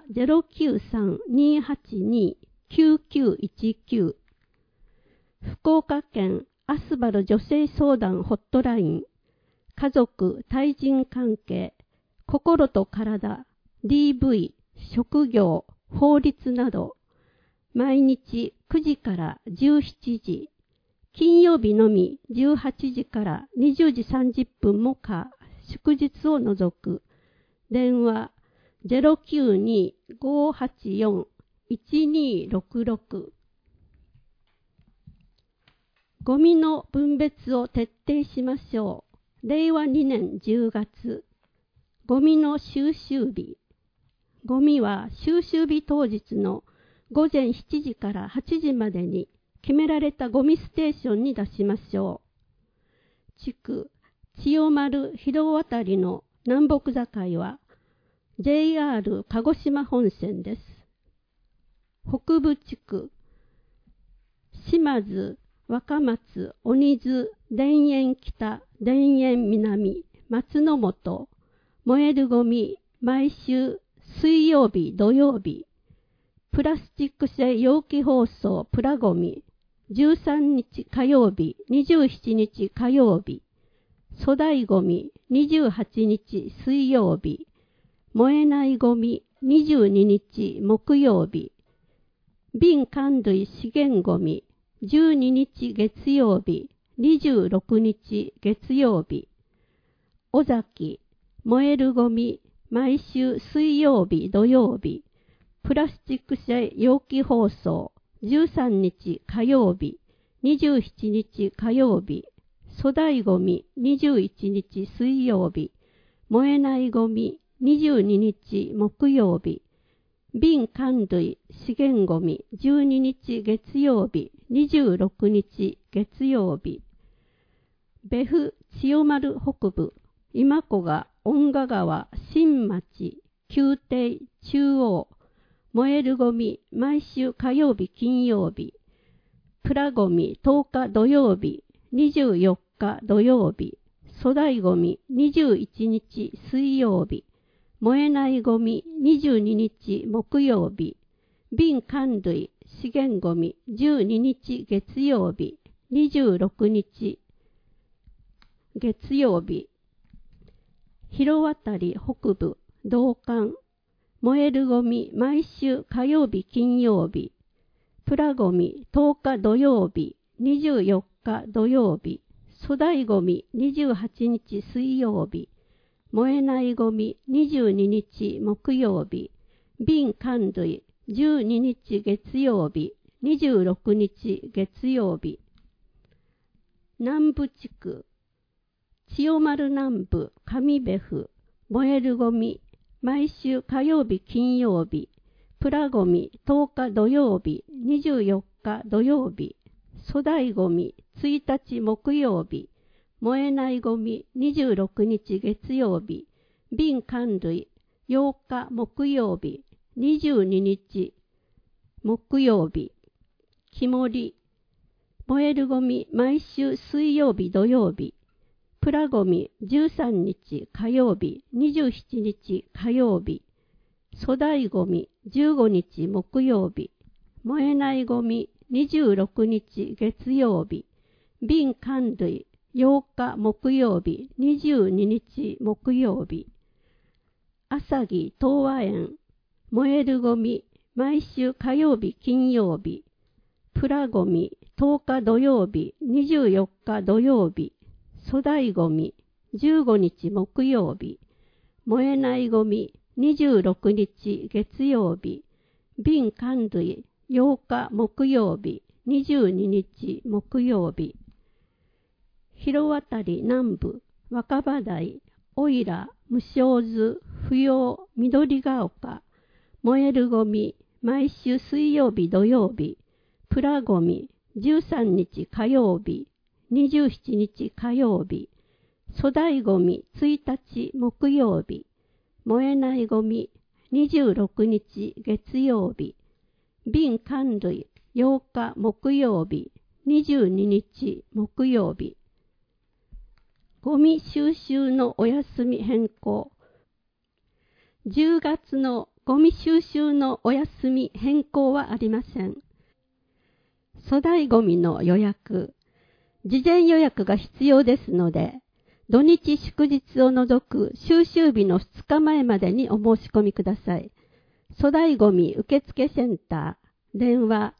[SPEAKER 4] 093-282-9919、福岡県アスバル女性相談ホットライン、家族・対人関係、心と体、DV、職業、法律など、毎日9時から17時、金曜日のみ18時から20時30分も可、祝日を除く。電話 092-584-1266。ゴミの分別を徹底しましょう。令和2年10月。ゴミの収集日。ゴミは収集日当日の午前7時から8時までに決められたゴミステーションに出しましょう。地区千代丸広渡りの南北境は JR 鹿児島本線です。北部地区島津、若松、鬼津、田園北、田園南、松の本、燃えるゴミ、毎週水曜日、土曜日、プラスチック製容器包装、プラゴミ、13日火曜日、27日火曜日、粗大ゴミ、28日水曜日、燃えないゴミ、22日木曜日、瓶缶類資源ゴミ、12日月曜日、26日月曜日、尾崎、燃えるゴミ、毎週水曜日、土曜日、プラスチック製容器包装、13日火曜日、27日火曜日、粗大ゴミ、21日水曜日、燃えないゴミ、22日木曜日、瓶缶類資源ゴミ、12日月曜日、26日月曜日、別府千代丸北部、今古賀、恩賀川、新町、宮廷、中央、燃えるゴミ、毎週火曜日、金曜日、プラゴミ、10日土曜日、24日土曜日、粗大ゴミ、21日水曜日、燃えないゴミ、22日木曜日、瓶缶類、資源ゴミ、12日月曜日、26日月曜日、広渡り北部、道館、燃えるゴミ、毎週火曜日、金曜日、プラゴミ、10日土曜日、24日土曜日、粗大ゴミ、28日水曜日、燃えないゴミ、22日木曜日、瓶缶類、12日月曜日、26日月曜日、南部地区、千代丸南部、上別府、燃えるゴミ、毎週火曜日、金曜日、プラゴミ、10日土曜日、24日土曜日、粗大ゴミ、1日木曜日、燃えないゴミ、26日月曜日、瓶缶類、8日木曜日、22日木曜日、木盛り、燃えるゴミ、毎週水曜日土曜日、プラゴミ、13日火曜日、27日火曜日、粗大ゴミ、15日木曜日、燃えないゴミ、26日月曜日、瓶缶類、8日木曜日、22日木曜日、朝木東和園、燃えるゴミ、毎週火曜日金曜日、プラゴミ、10日土曜日、24日土曜日、粗大ゴミ、15日木曜日、燃えないゴミ、26日月曜日、瓶缶類、 8日木曜日、22日木曜日。広渡り南部、若葉台、おいら、無償図、不要、緑が丘、燃えるゴミ、毎週水曜日土曜日、プラゴミ、13日火曜日、27日火曜日、粗大ゴミ1日木曜日、燃えないゴミ26日月曜日、瓶缶類8日木曜日、22日木曜日。ゴミ収集のお休み変更。10月のゴミ収集のお休み変更はありません。粗大ゴミの予約。事前予約が必要ですので、土日祝日を除く収集日の2日前までにお申し込みください。粗大ゴミ受付センター、電話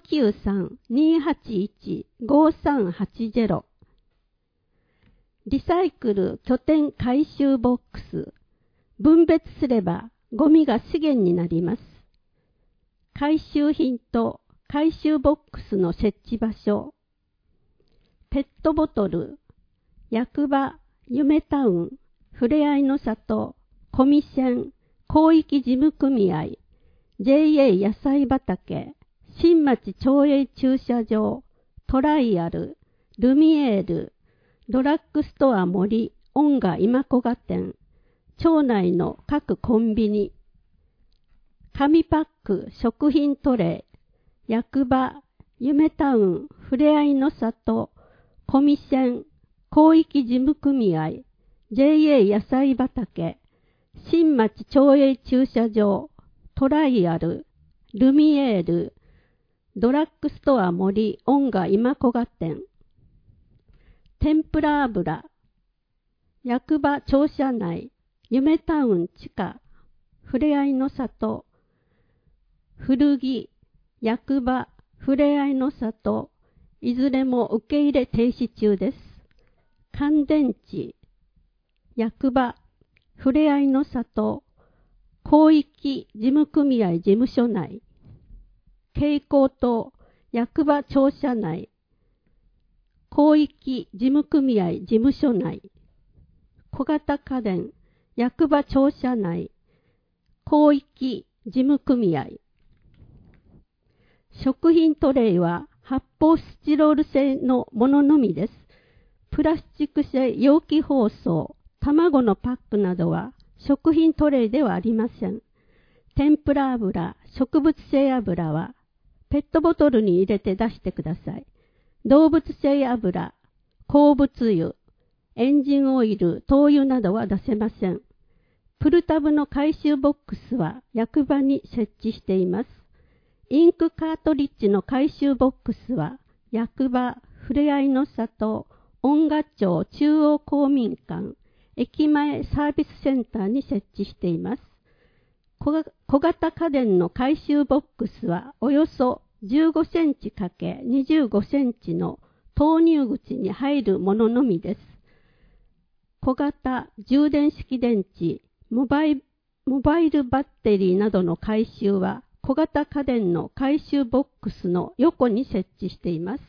[SPEAKER 4] 093-281-5380。リサイクル拠点回収ボックス。分別すればゴミが資源になります。回収品と回収ボックスの設置場所。ペットボトル、役場、夢タウン、ふれあいの里、コミセン、広域事務組合、JA 野菜畑、新町町営駐車場、トライアル、ルミエール、ドラッグストア森、音賀今古賀店、町内の各コンビニ、紙パック、食品トレイ、役場、夢タウン、ふれあいの里、コミセン、広域事務組合、JA 野菜畑、新町町営駐車場、トライアル、ルミエール、ドラッグストア森、音賀今古賀店、天ぷら油、役場庁舎内、夢タウン地下、ふれあいの里、古着、役場、ふれあいの里、いずれも受け入れ停止中です。乾電池、役場、ふれあいの里、広域事務組合事務所内、蛍光灯、役場庁舎内、広域事務組合事務所内、小型家電、役場庁舎内、広域事務組合。食品トレイは発泡スチロール製のもののみです。プラスチック製容器包装、卵のパックなどは食品トレイではありません。天ぷら油、植物性油はペットボトルに入れて出してください。動物性油、鉱物油、エンジンオイル、灯油などは出せません。プルタブの回収ボックスは役場に設置しています。インクカートリッジの回収ボックスは役場、ふれあいの里、音賀町中央公民館、駅前サービスセンターに設置しています。小型家電の回収ボックスはおよそ15センチ ×25 センチの投入口に入るもののみです。小型充電式電池、モバイルバッテリーなどの回収は小型家電の回収ボックスの横に設置しています。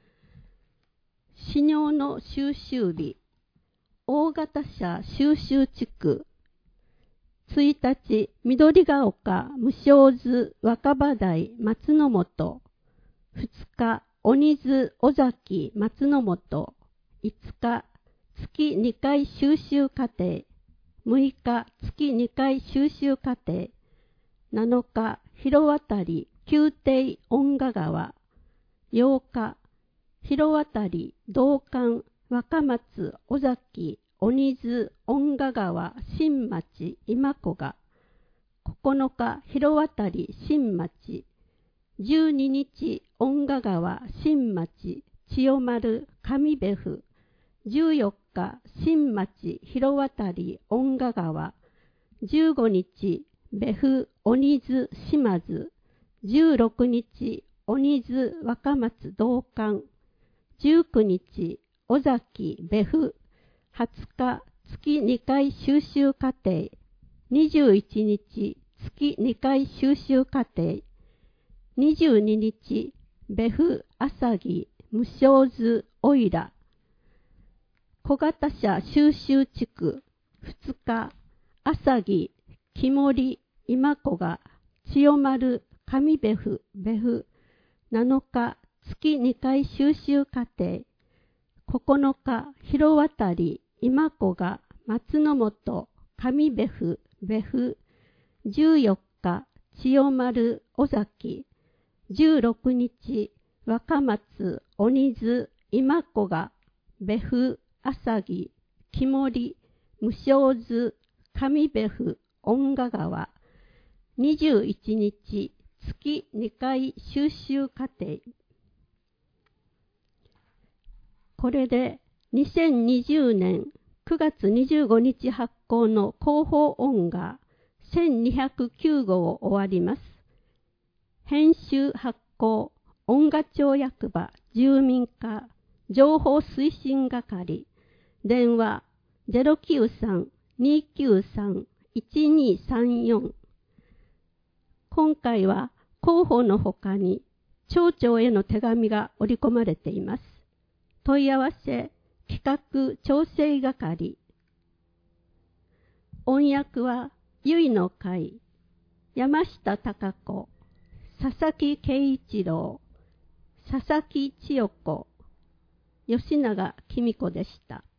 [SPEAKER 4] 飼料の収集日、大型車収集地区、1日、緑が丘、無償図、若葉台、松の本、2日、鬼津、尾崎、松の本、5日、月2回収集過程、6日、月2回収集過程、7日、広渡り、宮廷、音賀川、8日、広渡り、道館、若松、尾崎、鬼津、音賀川、新町、今古賀、9日、広渡り、新町、12日、音賀川、新町、千代丸、上部府、14日、新町、広渡り、音賀川、15日、部府、鬼津、島津、16日、鬼津、若松、道館、19日、尾崎、部府、20日、月2回収集過程、21日、月2回収集過程、 22日、ベフ・アサギ、無償図、オイラ。小型車収集地区、2日、アサギ、キモリ、今子が、千代丸、上ベフ、ベフ。7日、月2回収集過程。9日、広渡り、今子が、松の本、上ベフ、ベフ。14日、千代丸、尾崎。16日、若松、鬼津、今子が、ベフ、アサギ、木森、無償図、上ベフ、恩賀川。21日、月2回収集過程。これで2020年9月25日発行の広報音画1209号を終わります。編集発行音画庁役場住民課情報推進係電話 093-293-1234。 今回は広報の他に町長への手紙が織り込まれています。問い合わせ企画調整係。音訳は結の会山下孝子、佐々木圭一郎、佐々木千代子、吉永紀美子でした。